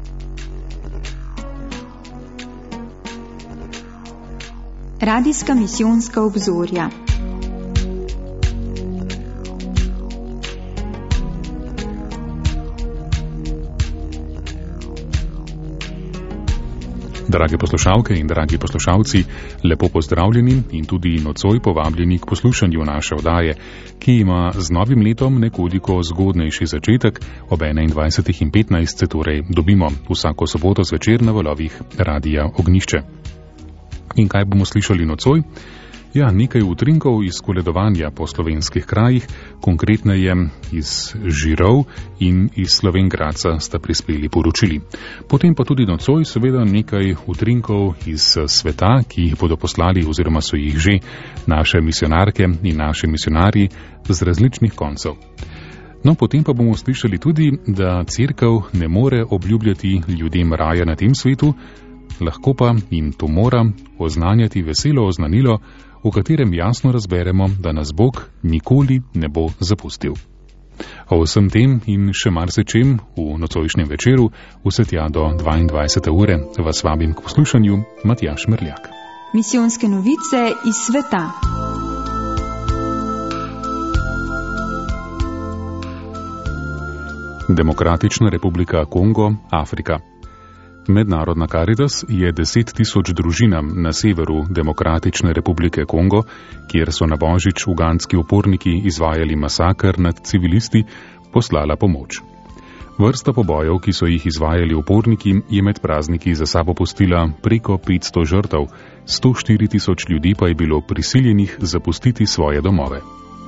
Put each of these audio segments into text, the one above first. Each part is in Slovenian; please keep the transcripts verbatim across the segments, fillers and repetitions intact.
Radijska misijonska obzorja. Drage poslušalke in dragi poslušalci, lepo pozdravljeni in tudi nocoj povabljeni k poslušanju naše oddaje, ki ima z novim letom nekoliko zgodnejši začetek. Ob enaindvajsetih in petnajst se torej dobimo vsako soboto zvečer na valovih Radija Ognjišče. In kaj bomo slišali nocoj? Ja, nekaj utrinkov iz koledovanja po slovenskih krajih, konkretneje iz Žirov in iz Slovenj Gradca sta prispeli poročili. Potem pa tudi nocoj seveda nekaj utrinkov iz sveta, ki jih bodo poslali oziroma so jih že naše misionarke in naši misionarji z različnih koncev. No, potem pa bomo slišali tudi, da cerkev ne more obljubljati ljudem raja na tem svetu, lahko pa jim to mora oznanjati veselo oznanilo, v katerem jasno razberemo, da nas Bog nikoli ne bo zapustil. O vsem tem in še marsičem v nocojšnjem večeru, vse tja do dvaindvajsete ure, vas vabim k poslušanju. Matjaž Merljak. Misijonske novice iz sveta. Demokratična republika Kongo, Afrika. Mednarodna Karitas je deset tisoč družinam na severu Demokratične republike Kongo, kjer so na božič ugandski uporniki izvajali masakr nad civilisti, poslala pomoč. Vrsta pobojev, ki so jih izvajali uporniki, je med prazniki za sabo pustila preko petsto žrtev, sto štiri tisoč ljudi pa je bilo prisiljenih zapustiti svoje domove.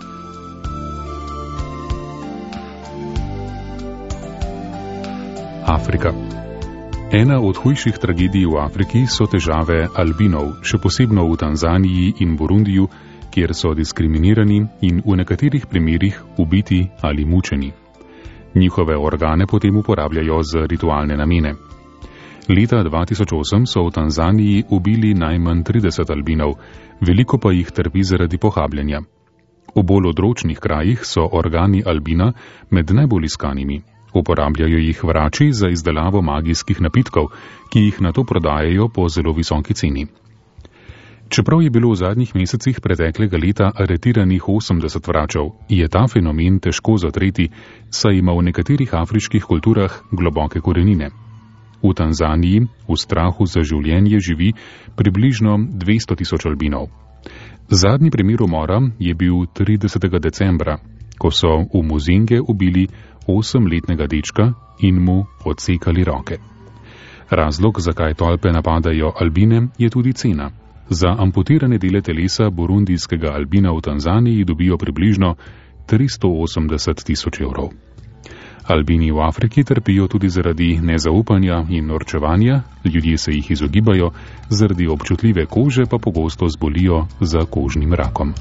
Afrika. Ena od hujših tragedij v Afriki so težave albinov, še posebno v Tanzaniji in Burundiju, kjer so diskriminirani in v nekaterih primerih ubiti ali mučeni. Njihove organe potem uporabljajo za ritualne namene. Leta dva tisoč osem so v Tanzaniji ubili najmanj trideset albinov, veliko pa jih trpi zaradi pohabljanja. V bolj odročnih krajih so organi albina med najbolj iskanimi. Uporabljajo jih vrači za izdelavo magijskih napitkov, ki jih nato prodajajo po zelo visoki ceni. Čeprav je bilo v zadnjih mesecih preteklega leta aretiranih osemdeset vračev, je ta fenomen težko zatreti, saj ima v nekaterih afriških kulturah globoke korenine. V Tanzaniji v strahu za življenje živi približno dvesto tisoč albinov. Zadnji primer umora je bil tridesetega decembra, ko so v Muzinge ubili osemletnega dečka in mu odsekali roke. Razlog, zakaj tolpe napadajo albine, je tudi cena. Za amputirane dele telesa burundijskega albina v Tanzaniji dobijo približno tristo osemdeset tisoč evrov. Albini v Afriki trpijo tudi zaradi nezaupanja in norčevanja, ljudje se jih izogibajo, zaradi občutljive kože pa pogosto zbolijo za kožnim rakom.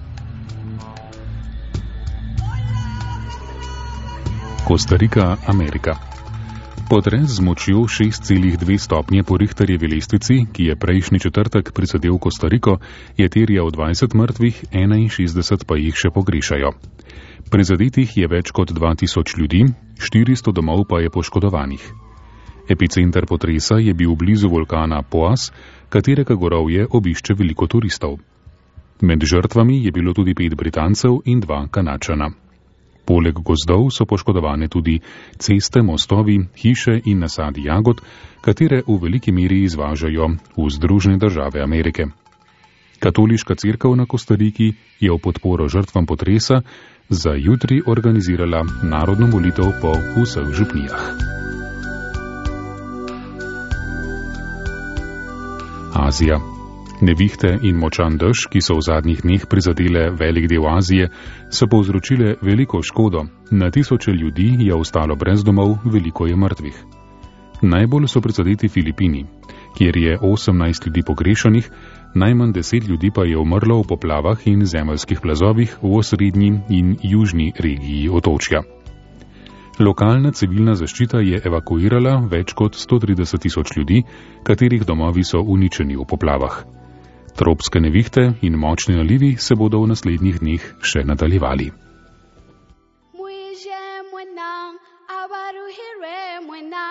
Kostarika, Amerika. Potres z močjo šest celih dve stopnje po Richterjevi lestvici, ki je prejšnji četrtek prizadel Kostariko, je terjal dvajset mrtvih, enainšestdeset pa jih še pogrešajo. Prizadetih je več kot dva tisoč ljudi, štiristo domov pa je poškodovanih. Epicenter potresa je bil blizu vulkana Poas, katerega gorovje obišče veliko turistov. Med žrtvami je bilo tudi pet Britancev in dva Kanadčana. Poleg gozdov so poškodovane tudi ceste, mostovi, hiše in nasadi jagod, katere v veliki meri izvažajo v Združene države Amerike. Katoliška cerkev na Kostariki je v podporo žrtvam potresa za jutri organizirala narodno molitev po vseh župnijah. Azija. Nevihte in močan dež, ki so v zadnjih dneh prizadele velik del Azije, so povzročile veliko škodo. Na tisoče ljudi je ostalo brez domov, veliko je mrtvih. Najbolj so prizadeti Filipini, kjer je osemnajst ljudi pogrešanih, najmanj deset ljudi pa je umrlo v poplavah in zemeljskih plazovih v osrednji in južni regiji otočja. Lokalna civilna zaščita je evakuirala več kot sto trideset tisoč ljudi, katerih domovi so uničeni v poplavah. Tropske nevihte in močni nalivi se bodo v naslednjih dneh še nadaljevali. Mwije mwena, abaruhire mwena,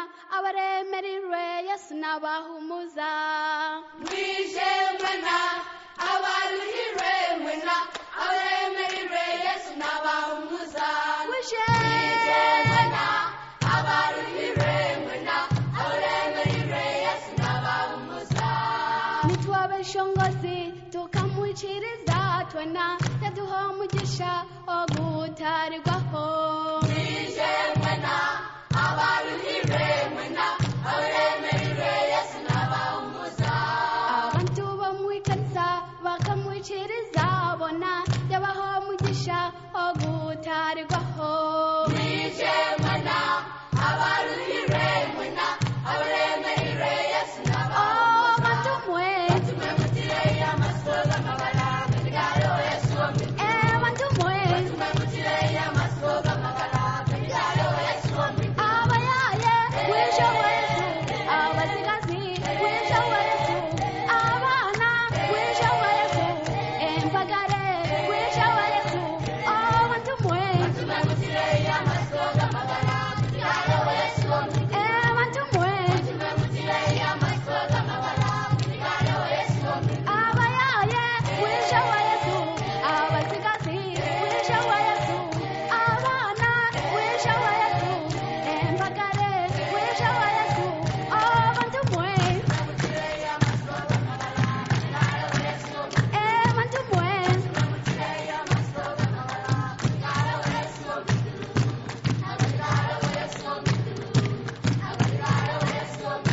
abaremerewe Yesu nabahumuza. Mwije mwena abaruhirwe mwena abaremerewe Yesu nabahumuza. Mwije mwena abaruhirwe mwena abaremerewe Yesu nabahumuza. Nitwabe shongozi tukamwikiriza twena yaduha umugisha wo gutarirwaho. Mwije mwena abaruhirwe mwena abaremerewe Yesu nabahumuza. Abantu bo mu ikanisa bakamwikiriza bona yabaha umugisha wo gutarirwaho. Mwije mwena abaruhirwe mwena abaremerewe Yesu nabahumuza. Abantu mwe batume mutire y'amasoga magara kigaro Yesu ombi. Eh abantu mwe batume mutire y'amasoga magara kigaro Yesu ombi. Abayaye wisho Yesu abasigazi wisho Yesu abana wisho Yesu empagare wisho Yesu. Abantu mwe batume mutire y'amasoga magara kigaro Yesu ombi. Eh abantu mwe batume mutire y'amasoga magara kigaro Yesu ombi. Abayaye wisho Yesu abasigazi wisho Yesu abana wisho Yesu empagare wisho Yesu. Abantu mwe mutire y'amasoga magara kigaro Yesu ombi. Eh abantu mwe mutire y'amasoga magara kigaro Yesu ombi. Kigaro Yesu ombi. Kigaro Yesu ombi.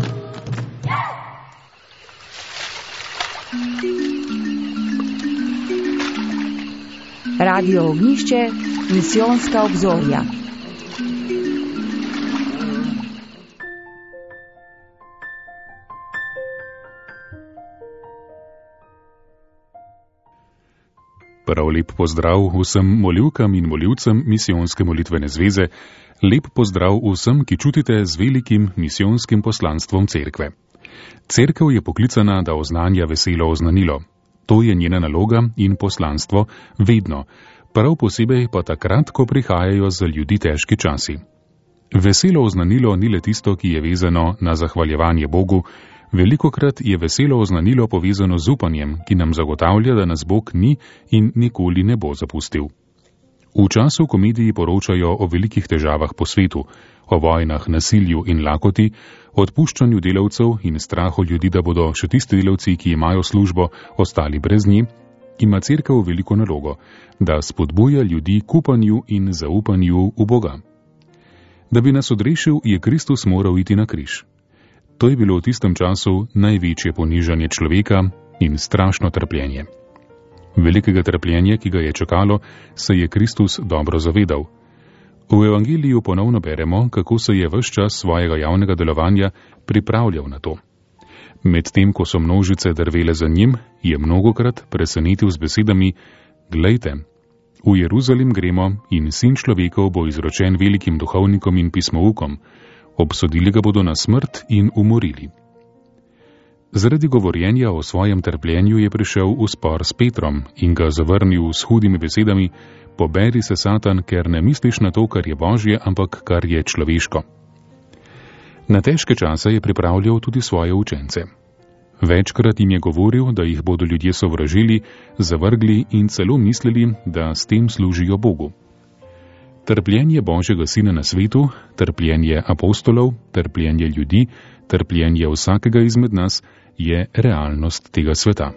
Radio Ognjišče, misijonska obzorja. Prav lep pozdrav vsem molivkam in molivcem misijonske molitvene zveze, lep pozdrav vsem, ki čutite z velikim misijonskim poslanstvom cerkve. Cerkev je poklicana, da oznanja veselo oznanilo. To je njena naloga in poslanstvo vedno, prav posebej pa takrat, ko prihajajo za ljudi težki časi. Veselo oznanilo ni le tisto, ki je vezano na zahvaljevanje Bogu, velikokrat je veselo oznanilo povezano z upanjem, ki nam zagotavlja, da nas Bog ni in nikoli ne bo zapustil. V času, ko mediji poročajo o velikih težavah po svetu, o vojnah, nasilju in lakoti, odpuščanju delavcev in strahu ljudi, da bodo še tisti delavci, ki imajo službo, ostali brez nje, ima cerkev veliko nalogo, da spodbuja ljudi k upanju in zaupanju v Boga. Da bi nas odrešil, je Kristus moral iti na križ. To je bilo v tistem času največje ponižanje človeka in strašno trpljenje. Velikega trpljenja, ki ga je čakalo, se je Kristus dobro zavedal. V evangeliju ponovno beremo, kako se je ves čas svojega javnega delovanja pripravljal na to. Medtem, ko so množice drvele za njim, je mnogokrat presenetil z besedami: Glejte, v Jeruzalem gremo in sin človekov bo izročen velikim duhovnikom in pismoukom, obsodili ga bodo na smrt in umorili. Zaradi govorjenja o svojem trpljenju je prišel v spor s Petrom in ga zavrnil s hudimi besedami: Poberi se, Satan, ker ne misliš na to, kar je božje, ampak kar je človeško. Na težke čase je pripravljal tudi svoje učence. Večkrat jim je govoril, da jih bodo ljudje sovražili, zavrgli in celo mislili, da s tem služijo Bogu. Trpljenje Božjega Sina na svetu, trpljenje apostolov, trpljenje ljudi, trpljenje vsakega izmed nas je realnost tega sveta.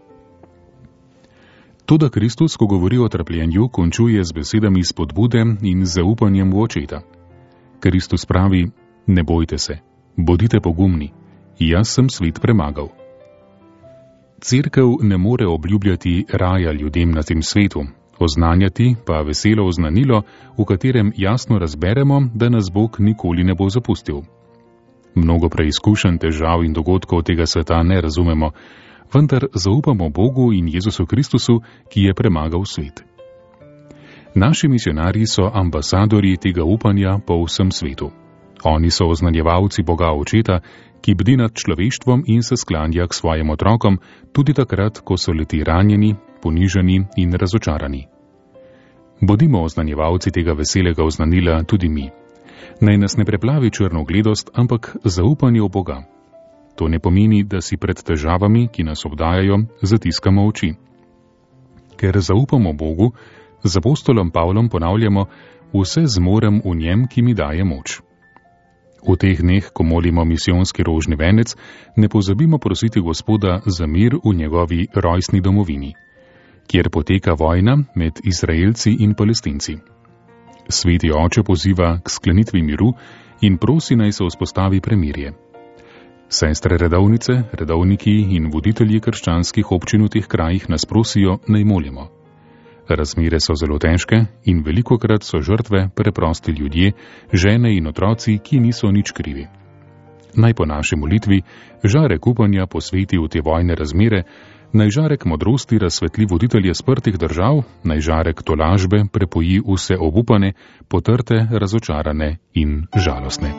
Toda Kristus, ko govori o trpljenju, končuje z besedami spodbude in zaupanjem v očeta. Kristus pravi: Ne bojte se, bodite pogumni, jaz sem svet premagal. Cerkev ne more obljubljati raja ljudem na tem svetu, oznanjati pa veselo oznanilo, v katerem jasno razberemo, da nas Bog nikoli ne bo zapustil. Mnogo preizkušenj, težav in dogodkov tega sveta ne razumemo, vendar zaupamo Bogu in Jezusu Kristusu, ki je premagal svet. Naši misionarji so ambasadorji tega upanja po vsem svetu. Oni so oznanjevalci Boga Očeta, ki bdi nad človeštvom in se sklanja k svojim otrokom, tudi takrat, ko so leti ranjeni, ponižani in razočarani. Bodimo oznanjevalci tega veselega oznanila tudi mi. Naj nas ne preplavi črnogledost, ampak zaupanje v Boga. To ne pomeni, da si pred težavami, ki nas obdajajo, zatiskamo oči. Ker zaupamo Bogu, z apostolom Pavlom ponavljamo: vse zmorem v njem, ki mi daje moč. V teh dneh, ko molimo misijonski rožni venec, ne pozabimo prositi Gospoda za mir v njegovi rojstni domovini, kjer poteka vojna med Izraelci in Palestinci. Sveti oče poziva k sklenitvi miru in prosi, naj se vzpostavi premirje. Sestre redovnice, redovniki in voditelji krščanskih občin v teh krajih nas prosijo, naj molimo. Razmere so zelo težke in velikokrat so žrtve preprosti ljudje, žene in otroci, ki niso nič krivi. Naj po naši molitvi žarek upanja posveti v te vojne razmere, naj žarek modrosti razsvetli voditelje sprtih držav, naj žarek tolažbe prepoji vse obupane, potrte, razočarane in žalostne.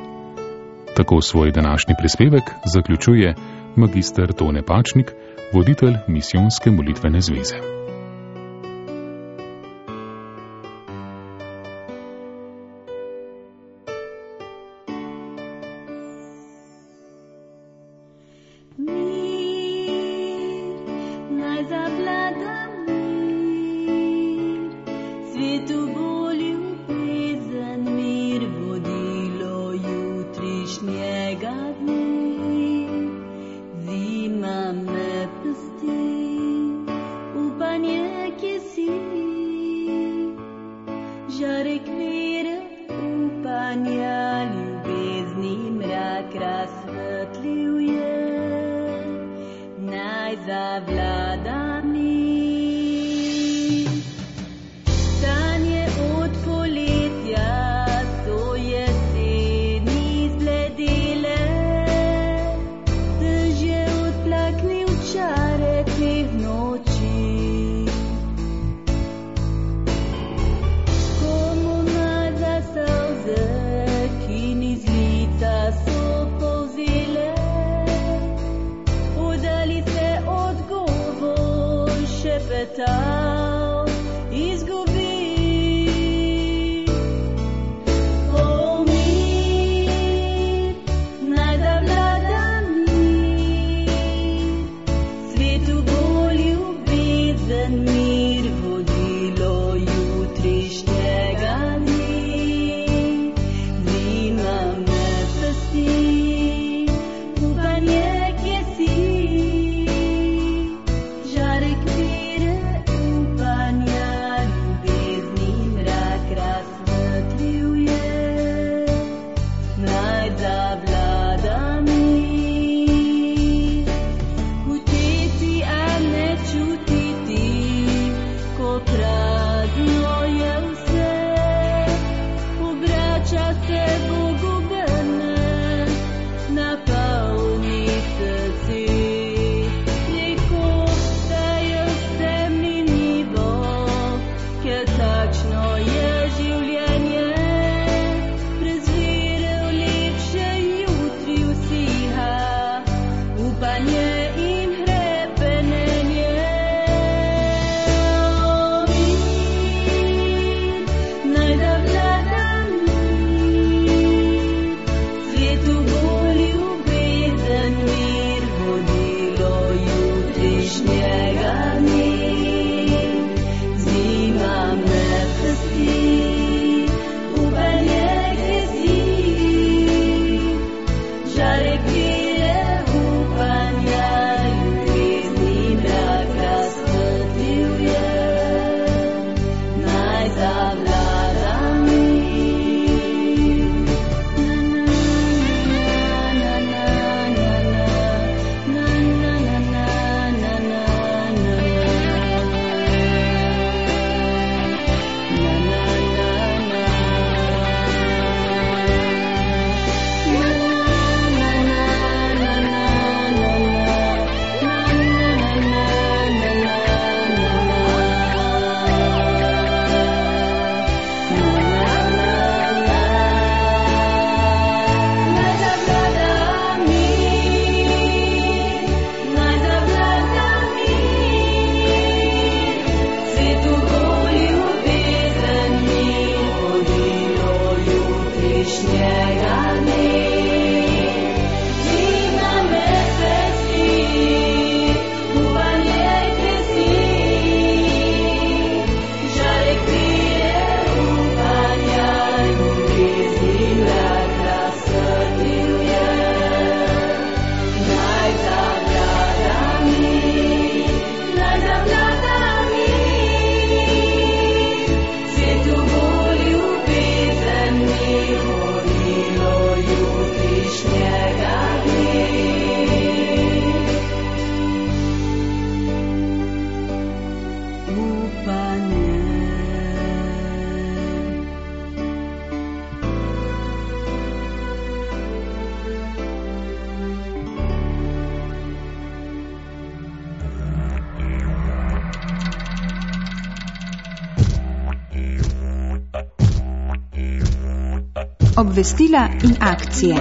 Tako svoj današnji prispevek zaključuje magister Tone Pačnik, voditelj Misijonske molitvene zveze. Udali se odgovor. Obvestila in akcije.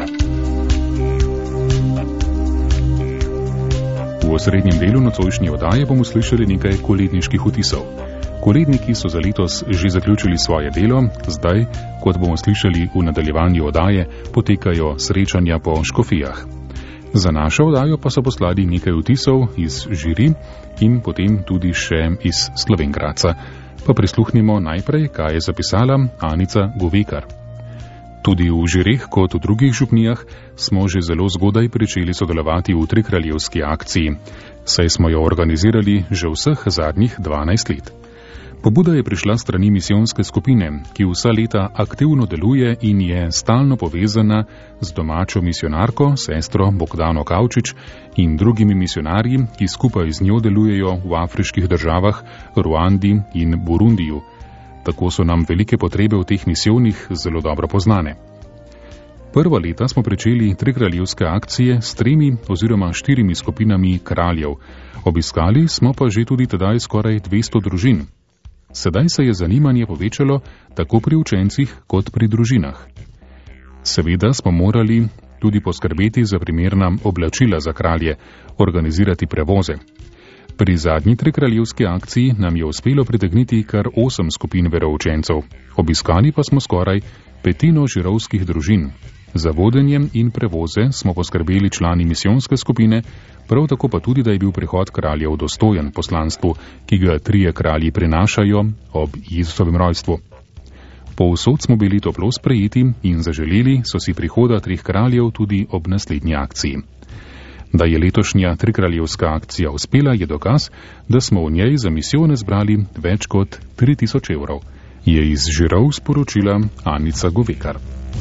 V osrednjem delu nocojšnje oddaje bomo slišali nekaj koledniških vtisov. Koledniki so za letos že zaključili svoje delo, zdaj, kot bomo slišali v nadaljevanju oddaje, potekajo srečanja po škofijah. Za našo oddajo pa so poslali nekaj vtisov iz žiri in potem tudi še iz Slovenj Gradca. Pa prisluhnimo najprej, kaj je zapisala Anica Govekar. Tudi v žireh, kot v drugih župnijah, smo že zelo zgodaj pričeli sodelovati v trikraljevski akciji, saj smo jo organizirali že vseh zadnjih dvanajst let. Pobuda je prišla strani misijonske skupine, ki vsa leta aktivno deluje in je stalno povezana z domačo misionarko, sestro Bogdano Kavčič in drugimi misionarji, ki skupaj z njo delujejo v afriških državah Ruandi in Burundiju. Tako so nam velike potrebe v teh misijonih zelo dobro poznane. Prva leta smo pričeli trikraljevske akcije s tremi oziroma štirimi skupinami kraljev. Obiskali smo pa že tudi tedaj skoraj dvesto družin. Sedaj se je zanimanje povečalo tako pri učencih kot pri družinah. Seveda smo morali tudi poskrbeti za primerna oblačila za kralje, organizirati prevoze. Pri zadnji trikraljevski akciji nam je uspelo pritegniti kar osem skupin veroučencev. Obiskali pa smo skoraj petino žirovskih družin. Za vodenjem in prevoze smo poskrbeli člani misijonske skupine, prav tako pa tudi, da je bil prihod kraljev dostojen poslanstvu, ki ga trije kralji prinašajo ob Jezusovem rojstvu. Povsod smo bili toplo sprejeti in zaželeli so si prihoda treh kraljev tudi ob naslednji akciji. Da je letošnja trikraljevska akcija uspela, je dokaz, da smo v njej za misijone zbrali več kot tri tisoč evrov, je iz žirov sporočila Anica Govekar.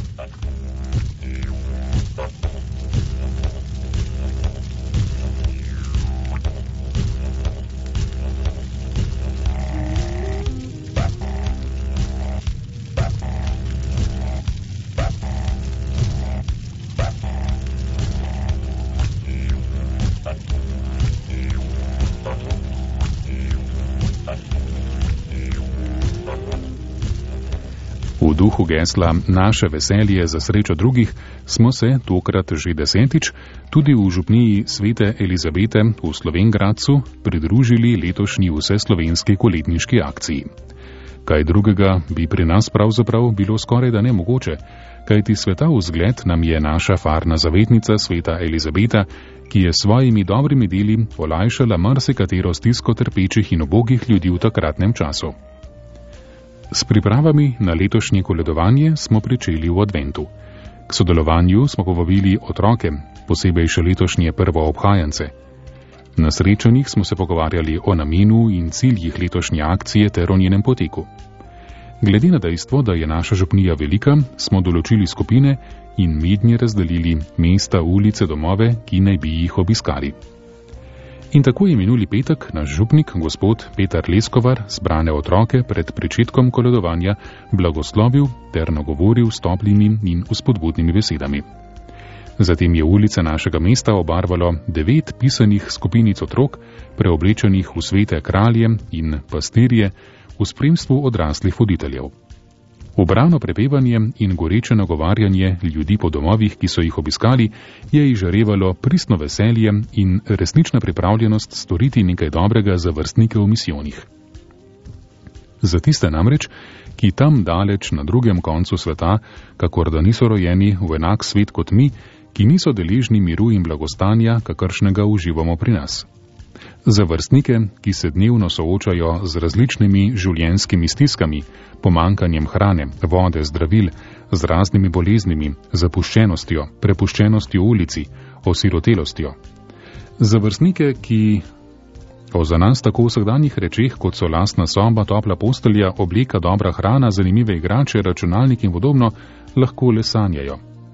V duhu gesla Naše veselje za srečo drugih smo se, tokrat že desetič, tudi v župniji Svete Elizabete v Slovenj Gradcu pridružili letošnji vseslovenski koledniški akciji. Kaj drugega bi pri nas pravzaprav bilo skoraj da nemogoče, kajti sveta vzgled nam je naša farna zavetnica Sveta Elizabeta, ki je s svojimi dobrimi deli olajšala marsikatero stisko trpečih in ubogih ljudi v takratnem času. S pripravami na letošnje koledovanje smo pričeli v adventu. K sodelovanju smo povabili otroke, posebej še letošnje prvoobhajance. Na srečanjih smo se pogovarjali o namenu in ciljih letošnje akcije ter o njenem poteku. Glede na dejstvo, da je naša župnija velika, smo določili skupine in mednje razdelili mesta, ulice, domove, ki naj bi jih obiskali. In tako je minuli petek naš župnik, gospod Petar Leskovar, zbrane otroke pred pričetkom koledovanja blagoslovil ter nagovoril s toplimi in vzpodbudnimi besedami. Zatem je ulice našega mesta obarvalo devet pisanih skupinic otrok, preoblečenih v svete kralje in pastirje v spremstvu odraslih voditeljev. Ubrano prepevanje in goreče nagovarjanje ljudi po domovih, ki so jih obiskali, je izžarevalo pristno veselje in resnična pripravljenost storiti nekaj dobrega za vrstnike v misijonih. Za tiste namreč, ki tam daleč na drugem koncu sveta, kakor da niso rojeni v enak svet kot mi, ki niso deležni miru in blagostanja, kakršnega uživamo pri nas. Za vrstnike, ki se dnevno soočajo z različnimi življenjskimi stiskami, pomankanjem hrane, vode, zdravil, z raznimi boleznimi, zapuščenostjo, prepuščenostjo ulici, osirotelostjo. Za vrstnike, ki o za nas tako vsakdanjih rečeh, kot so lastna soba, topla postelja, obleka, dobra hrana, zanimive igrače, računalnik in podobno, lahko le sanjajo.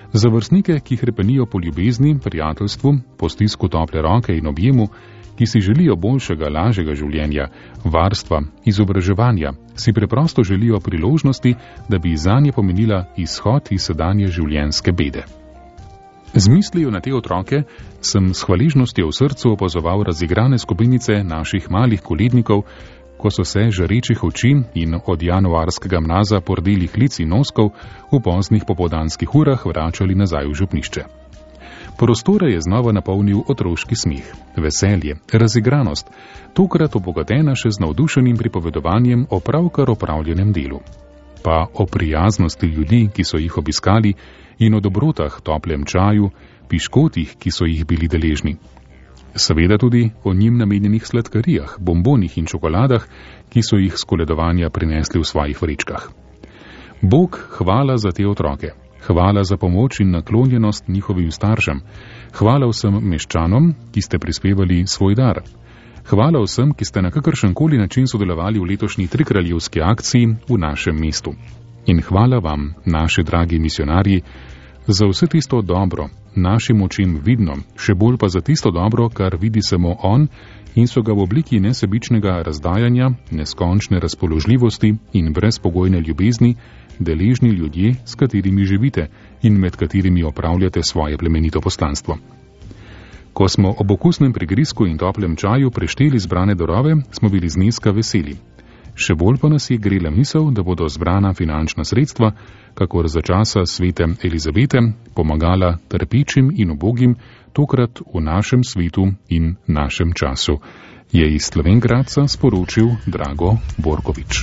Za vrstnike, ki hrepenijo po ljubezni, prijateljstvu, po stisku tople roke in objemu, ki si želijo boljšega, lažjega življenja, varstva, izobraževanja, si preprosto želijo priložnosti, da bi zanje pomenila izhod iz sedanje življenjske bede. Z mislijo na te otroke sem s hvaležnostjo v srcu opazoval razigrane skupinice naših malih kolednikov, ko so se žarečih oči in od januarskega mraza pordelih lic in noskov v poznih popoldanskih urah vračali nazaj v župnišče. Prostore je znova napolnil otroški smeh, veselje, razigranost, tokrat obogatena še z navdušenim pripovedovanjem o pravkar opravljenem delu. Pa o prijaznosti ljudi, ki so jih obiskali, in o dobrotah, toplem čaju, piškotih, ki so jih bili deležni. Seveda tudi o njim namenjenih sladkarijah, bombonih in čokoladah, ki so jih s koledovanja prinesli v svojih vrečkah. Bog, hvala za te otroke. Hvala za pomoč in naklonjenost njihovim staršem. Hvala vsem meščanom, ki ste prispevali svoj dar. Hvala vsem, ki ste na kakršenkoli način sodelovali v letošnji trikraljevski akciji v našem mestu. In hvala vam, naši dragi misionarji, za vse tisto dobro, našim očem vidno, še bolj pa za tisto dobro, kar vidi samo on in so ga v obliki nesebičnega razdajanja, neskončne razpoložljivosti in brezpogojne ljubezni deležni ljudje, s katerimi živite in med katerimi opravljate svoje plemenito poslanstvo. Ko smo ob okusnem prigrizku in toplem čaju prešteli zbrane darove, smo bili zneska veseli. Še bolj pa nas je grela misel, da bodo zbrana finančna sredstva, kakor za časa svete Elizabete, pomagala trpečim in ubogim, tokrat v našem svetu in našem času, je iz Slovengradca sporočil Drago Borkovič.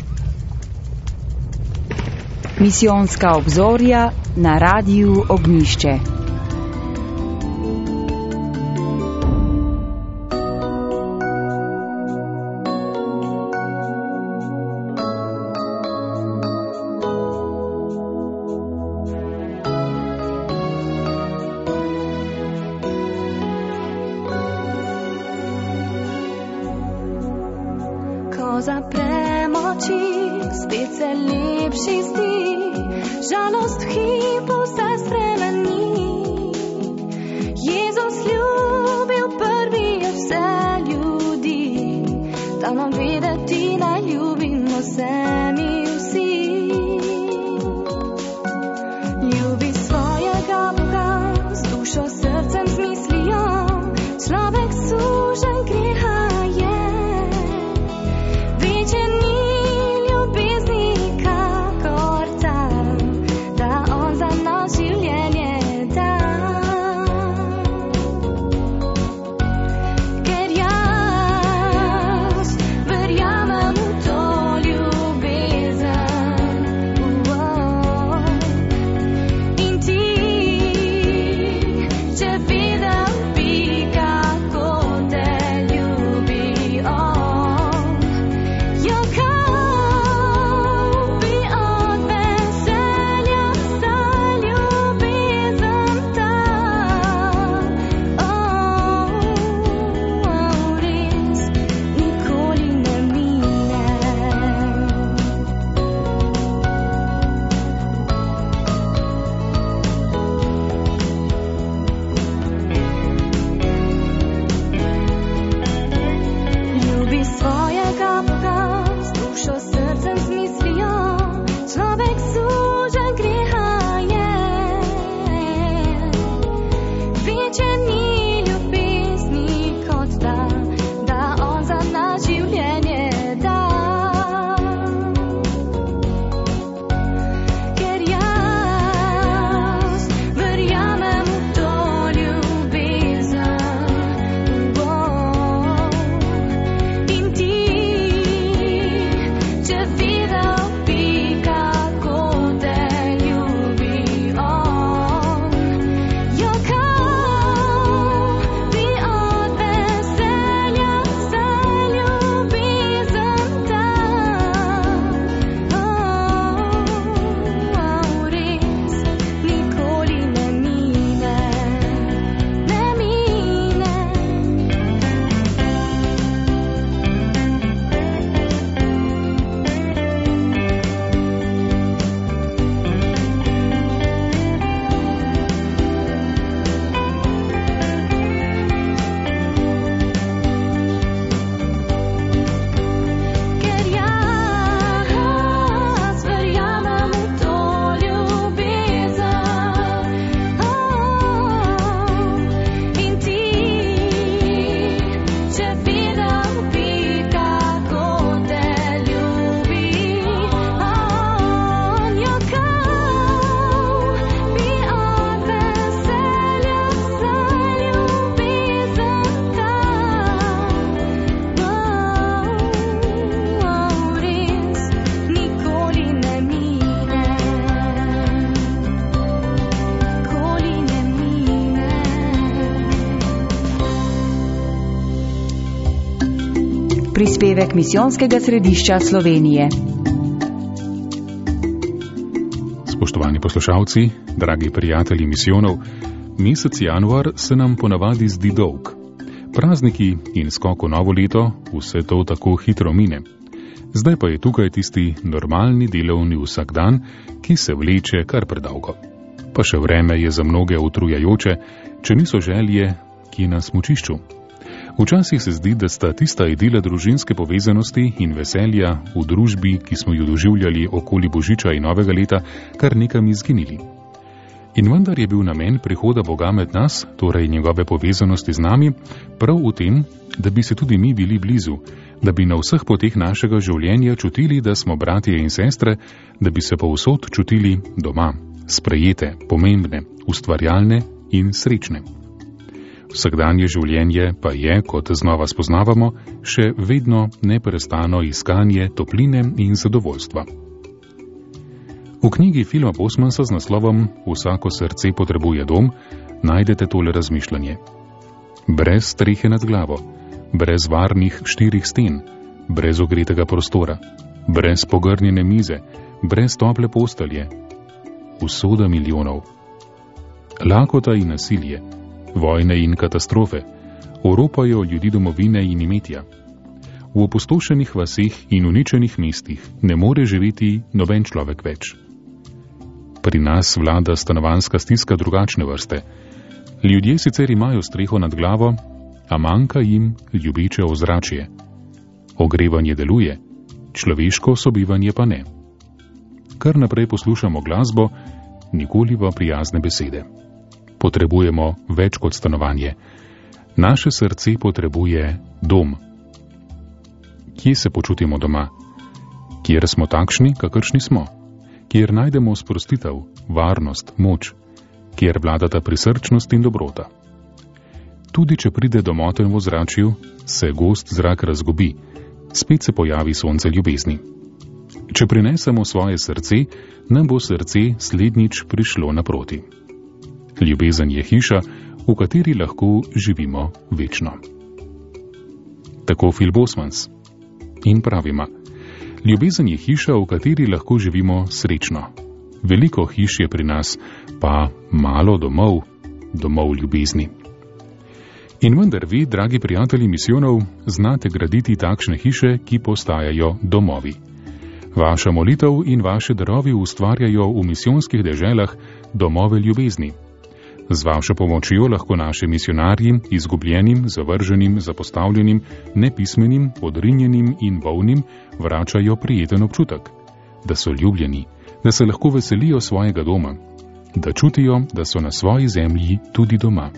Misijonska obzorja na Radiu Ognjišče. Ko zaprem oči, spet se lepši zdi, žalost v hipu se spremeni. Jezus ljubil prvi je vse ljudi, da nam vedeti da ljubimo se mi vsi. Ljubi svojega Boga, z dušo, srcem, z mislijo, človek sužen greha je. Večje ni ljubezni kakor ta, da on za nas življenje Prispevek Misijonskega središča Slovenije. Spoštovani poslušalci, dragi prijatelji misijonov, mesec januar se nam ponavadi zdi dolg. Prazniki in skok v novo leto, vse to tako hitro mine. Zdaj pa je tukaj tisti normalni delovni vsakdan, ki se vleče kar predolgo. Pa še vreme je za mnoge utrujajoče, če niso želje, ki na smučišču. Včasih se zdi, da sta tista idila družinske povezanosti in veselja v družbi, ki smo jo doživljali okoli Božiča in Novega leta, kar nekam izginili. In vendar je bil namen prihoda Boga med nas, torej njegove povezanosti z nami, prav v tem, da bi se tudi mi bili blizu, da bi na vseh poteh našega življenja čutili, da smo bratje in sestre, da bi se povsod čutili doma, sprejete, pomembne, ustvarjalne in srečne. Vsakdanje življenje pa je, kot znova spoznavamo, še vedno neprestano iskanje topline in zadovoljstva. V knjigi Phila Bosmansa z naslovom Vsako srce potrebuje dom najdete tole razmišljanje. Brez strehe nad glavo, brez varnih štirih sten, brez ogretega prostora, brez pogrnjene mize, brez tople postelje, usoda milijonov. Lakota in nasilje, vojne in katastrofe, oropajo ljudi domovine in imetja. V opustošenih vaseh in uničenih mestih ne more živeti noben človek več. Pri nas vlada stanovanjska stiska drugačne vrste. Ljudje sicer imajo streho nad glavo, a manjka jim ljubeče ozračje. Ogrevanje deluje, človeško sobivanje pa ne. Kar naprej poslušamo glasbo, nikoli pa prijazne besede. Potrebujemo več kot stanovanje. Naše srce potrebuje dom. Kje se počutimo doma? Kjer smo takšni, kakršni smo? Kjer najdemo sprostitev, varnost, moč? Kjer vladata prisrčnost in dobrota? Tudi če pride do motenj v ozračju, se gost zrak razgobi, spet se pojavi sonce ljubezni. Če prinesemo svoje srce, nam bo srce slednjič prišlo naproti. Ljubezen je hiša, v kateri lahko živimo večno. Tako Phil Bosmans. In pravima, ljubezen je hiša, v kateri lahko živimo srečno. Veliko hiš je pri nas, pa malo domov, domov ljubezni. In vendar vi, dragi prijatelji misijonov, znate graditi takšne hiše, ki postajajo domovi. Vaša molitev in vaše darovi ustvarjajo v misijonskih deželah domove ljubezni. Z vašo pomočjo lahko naše misijonarji, izgubljenim, zavrženim, zapostavljenim, nepismenim, odrinjenim in bolnim, vračajo prijeten občutek, da so ljubljeni, da se lahko veselijo svojega doma, da čutijo, da so na svoji zemlji tudi doma.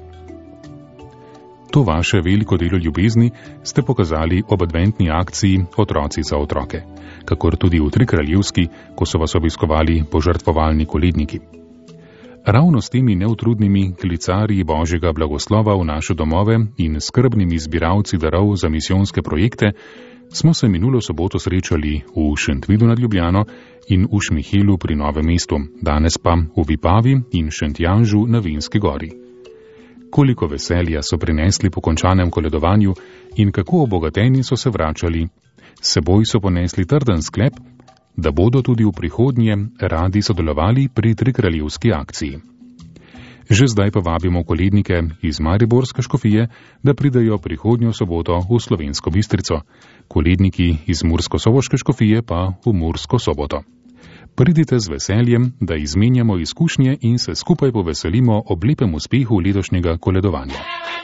To vaše veliko delo ljubezni ste pokazali ob adventni akciji Otroci za otroke, kakor tudi v Trikraljevski, ko so vas obiskovali požrtvovalni koledniki. Ravno s temi neutrudnimi klicarji Božjega blagoslova v naše domove in skrbnimi zbiralci darov za misijonske projekte smo se minulo soboto srečali v Šentvidu nad Ljubljano in v Šmihelu pri Novem mestu, danes pa v Vipavi in Šentjanžu na Vinski gori. Koliko veselja so prinesli po končanem koledovanju in kako obogateni so se vračali. Seboj so ponesli trden sklep, da bodo tudi v prihodnje radi sodelovali pri Trikraljevski akciji. Že zdaj pa vabimo kolednike iz Mariborske škofije, da pridejo prihodnjo soboto v Slovensko Bistrico, koledniki iz Mursko-Soboške škofije pa v Mursko Soboto. Pridite z veseljem, da izmenjamo izkušnje in se skupaj poveselimo ob lepem uspehu letošnjega koledovanja.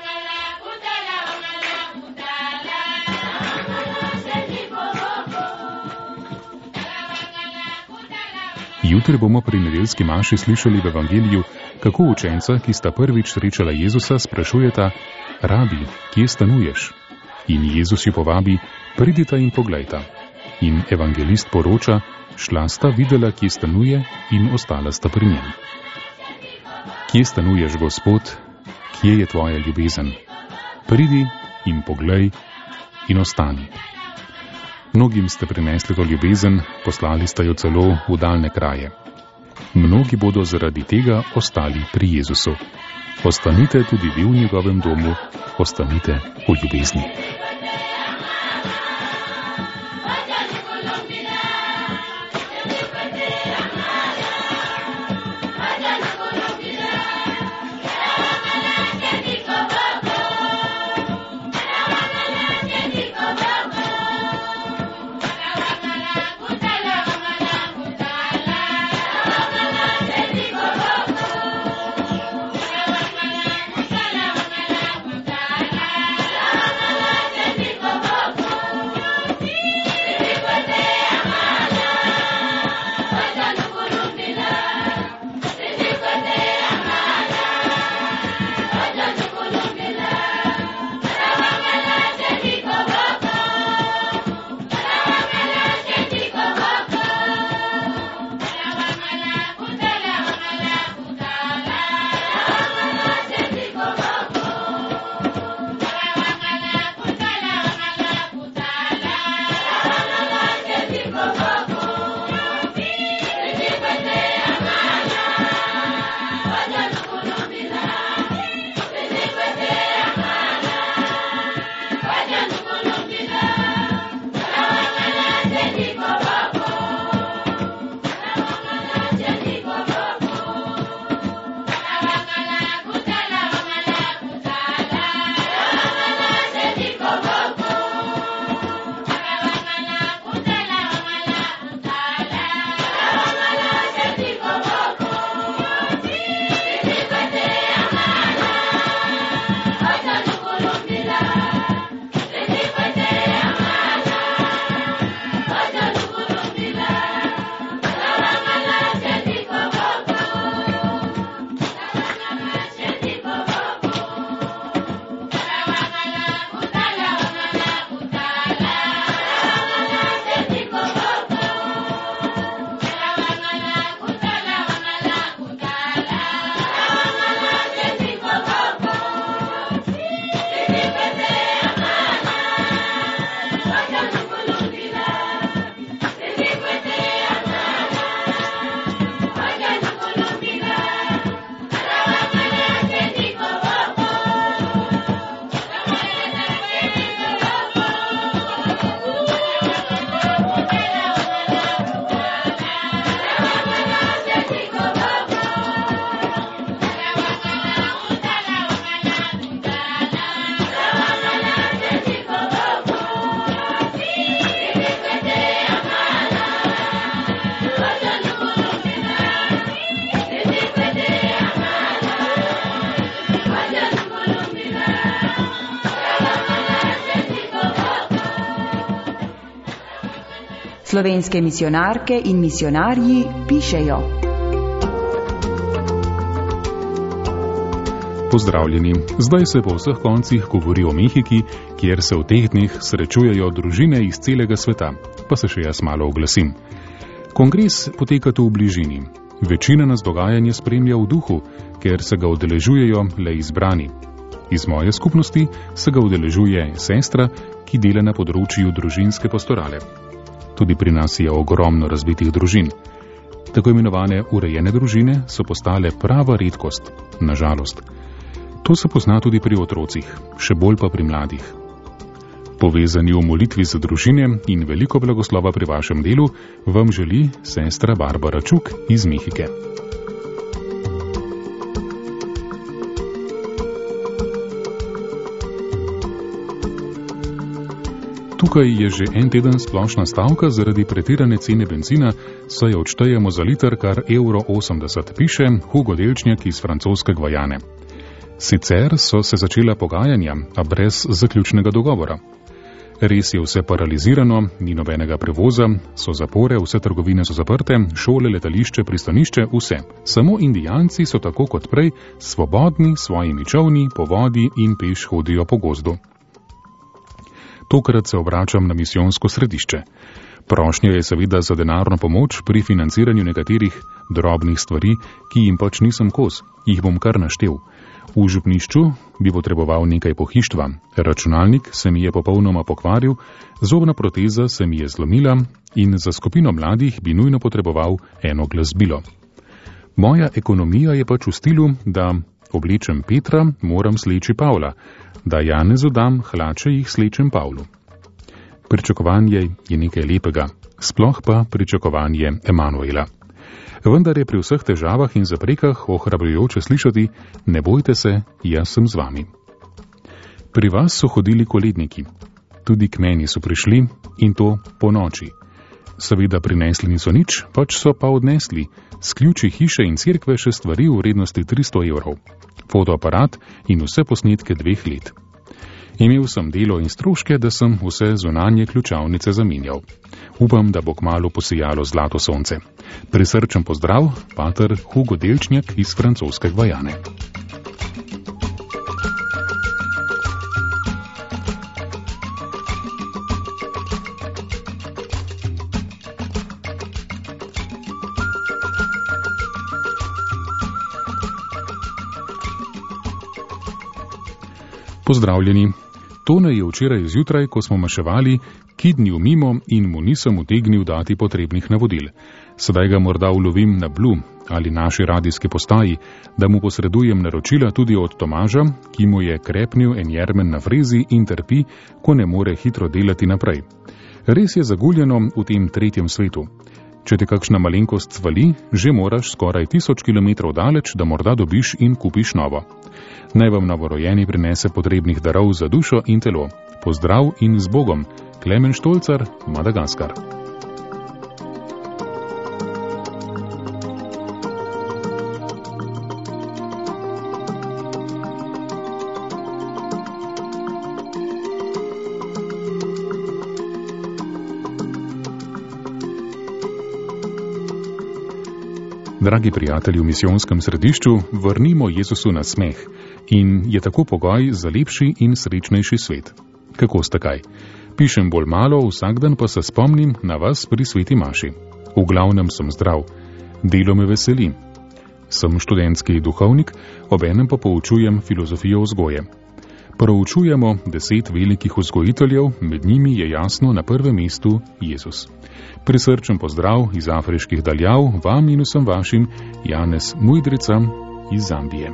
Jutri bomo pri nedeljski maši slišali v evangeliju, kako učenca, ki sta prvič srečala Jezusa, sprašujeta: Rabi, kje stanuješ? In Jezus ju povabi: Pridita in poglejta. In evangelist poroča: Šla sta, videla, kje stanuje, in ostala sta pri njem. Kje stanuješ, Gospod? Kje je tvoja ljubezen? Pridi in poglej in ostani. Mnogim ste prinesli to ljubezen, poslali ste jo celo v daljne kraje. Mnogi bodo zaradi tega ostali pri Jezusu. Ostanite tudi vi v njegovem domu, ostanite v ljubezni. Slovenske misijonarke in misijonarji pišejo. Pozdravljeni. Zdaj se po vseh koncih govori o Mehiki, kjer se v teh dneh srečujejo družine iz celega sveta. Pa se še jaz malo oglasim. Kongres poteka tu v bližini. Večina nas dogajanje spremlja v duhu, ker se ga udeležujejo le izbrani. Iz moje skupnosti se ga udeležuje sestra, ki dela na področju družinske pastorale. Tudi pri nas je ogromno razbitih družin. Tako imenovane urejene družine so postale prava redkost, nažalost. To se pozna tudi pri otrocih, še bolj pa pri mladih. Povezani v molitvi za družine in veliko blagoslova pri vašem delu vam želi sestra Barbara Čuk iz Mehike. Tukaj je že en teden splošna stavka zaradi pretirane cene bencina, saj odštejemo za liter kar evro osemdeset, piše Hugo Delčnjak iz francoske Gvajane. Sicer so se začela pogajanja, a brez zaključnega dogovora. Res je vse paralizirano, ni nobenega prevoza, so zapore, vse trgovine so zaprte, šole, letališče, pristanišče, vse. Samo Indijanci so tako kot prej svobodni s svojimi čolni po vodi in peš hodijo po gozdu. Tokrat se obračam na misijonsko središče. Prošnja je seveda za denarno pomoč pri financiranju nekaterih drobnih stvari, ki jim pač nisem kos, jih bom kar naštel. V župnišču bi potreboval nekaj pohištva, računalnik se mi je popolnoma pokvaril, zobna proteza se mi je zlomila in za skupino mladih bi nujno potreboval eno glasbilo. Moja ekonomija je pač v stilu, da oblečem Petra, moram sleči Pavla, da Janezu dam hlače, jih slečem Pavlu. Pričakovanje je nekaj lepega, sploh pa pričakovanje Emanuela. Vendar je pri vseh težavah in zaprekah ohrabrujoče slišati, ne bojte se, jaz sem z vami. Pri vas so hodili koledniki, tudi k meni so prišli in to po noči. Seveda prinesli niso nič, pač so pa odnesli s ključi hiše in cerkve še stvari v vrednosti tristo evrov, fotoaparat in vse posnetke dveh let. Imel sem delo in stroške, da sem vse zunanje ključavnice zamenjal. Upam, da bo kmalu posijalo zlato sonce. Prisrčen pozdrav, pater Hugo Delčnjak iz francoske Gvajane. Pozdravljeni. Tone je včeraj zjutraj, ko smo maševali, kidnil mimo in mu nisem utegnil dati potrebnih navodil. Sedaj ga morda ulovim na Blu ali naši radijski postaji, da mu posredujem naročila tudi od Tomaža, ki mu je krepnil en jermen na frezi in trpi, ko ne more hitro delati naprej. Res je zaguljeno v tem tretjem svetu. Če te kakšna malenkost svali, že moraš skoraj tisoč kilometrov daleč, da morda dobiš in kupiš novo. Naj vam novorojeni prinese potrebnih darov za dušo in telo. Pozdrav in z Bogom. Klemen Štolcar, Madagaskar. Dragi prijatelji v misijonskem središču, vrnimo Jezusu na smeh in je tako pogoj za lepši in srečnejši svet. Kako ste kaj? Pišem bolj malo, vsak dan pa se spomnim na vas pri sveti maši. V glavnem sem zdrav. Delo me veseli. Sem študentski duhovnik, obenem pa poučujem filozofijo vzgoje. Proučujemo deset velikih vzgojiteljev, med njimi je jasno na prvem mestu Jezus. Prisrčen pozdrav iz afriških daljav vam in vsem vašim, Janez Mujdrica iz Zambije.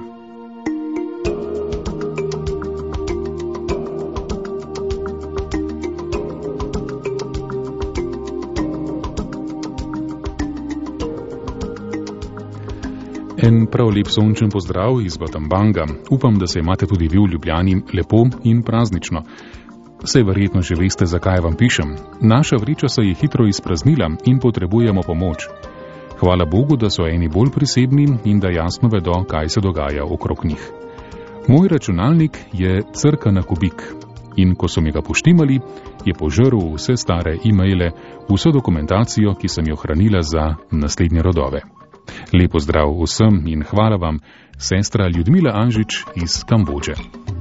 En prav lep sončen pozdrav iz Batambanga. Upam, da se imate tudi vi v Ljubljani lepo in praznično. Saj verjetno že veste, zakaj vam pišem. Naša vreča se je hitro izpraznila in potrebujemo pomoč. Hvala Bogu, da so eni bolj prisebni in da jasno vedo, kaj se dogaja okrog njih. Moj računalnik je crka na kubik in ko so mi ga poštimali, je požrl vse stare e-maile, vso dokumentacijo, ki sem jo hranila za naslednje rodove. Lepo zdrav vsem in hvala vam, sestra Ljudmila Anžič iz Kambodže.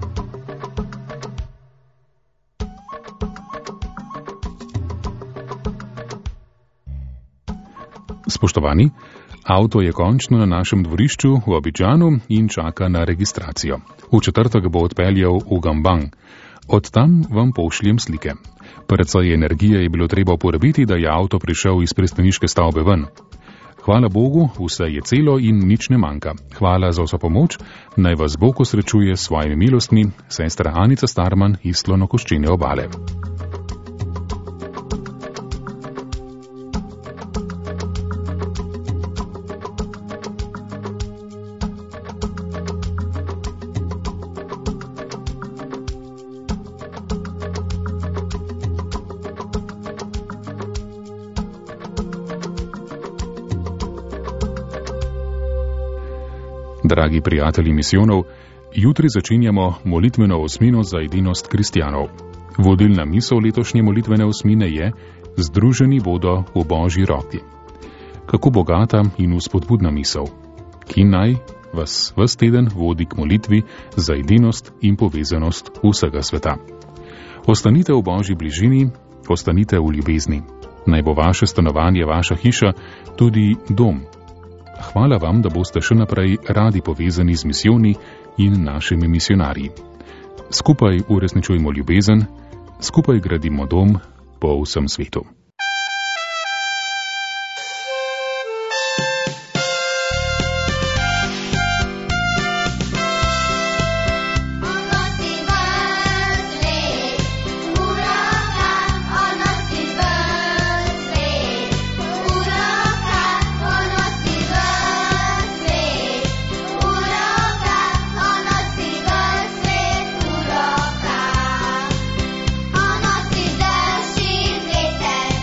Spoštovani, avto je končno na našem dvorišču v Abidžanu in čaka na registracijo. V četrtek bo odpeljal v Gambang. Od tam vam pošljem slike. Precej energije je bilo treba uporabiti, da je avto prišel iz pristaniške stavbe ven. Hvala Bogu, vse je celo in nič ne manjka. Hvala za vso pomoč, naj vas Bog osrečuje s svojimi milostmi, sestra Anica Starman iz Slonokoščene obale. Dragi prijatelji misijonov, jutri začenjamo molitveno osmino za edinost kristjanov. Vodilna misel letošnje molitvene osmine je: Združeni bodo v Božji roki. Kako bogata in vzpodbudna misel, ki naj vas ves teden vodi k molitvi za edinost in povezanost vsega sveta. Ostanite v Božji bližini, ostanite v ljubezni. Naj bo vaše stanovanje, vaša hiša, tudi dom. Hvala vam, da boste še naprej radi povezani z misijoni in našimi misionarji. Skupaj uresničujemo ljubezen, skupaj gradimo dom po vsem svetu. That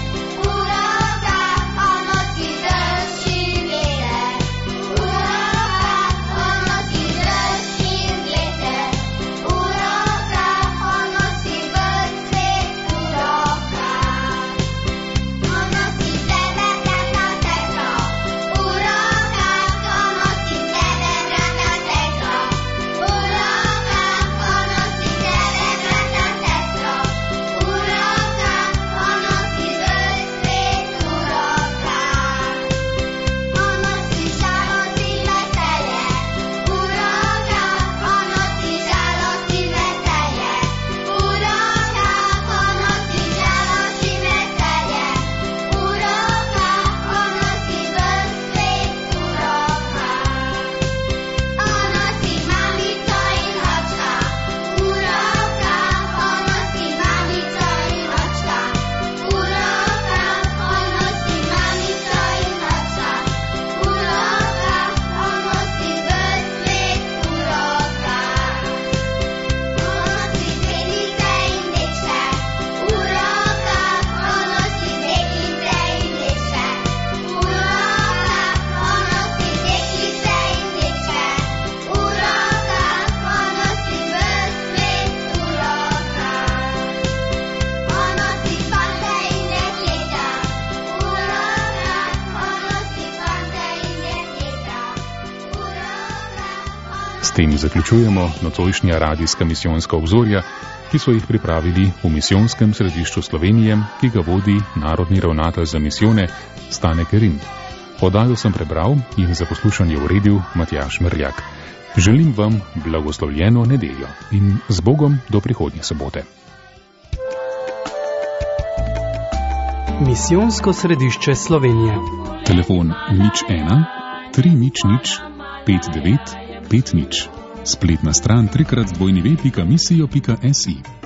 S tem zaključujemo nocojšnja radijska misijonska obzorja, ki so jih pripravili v misijonskem središču Slovenije, ki ga vodi narodni ravnatelj za misijone Stane Kerin. Oddajo sem prebral in za poslušanje uredil Matjaž Merljak. Želim vam blagoslovljeno nedeljo in z Bogom do prihodnje sobote. Misijonsko središče Slovenije. Telefon nič ena tri nič nič pet devet pet nič. Spletna stran trikrat dvojni ve pika misijo pika si.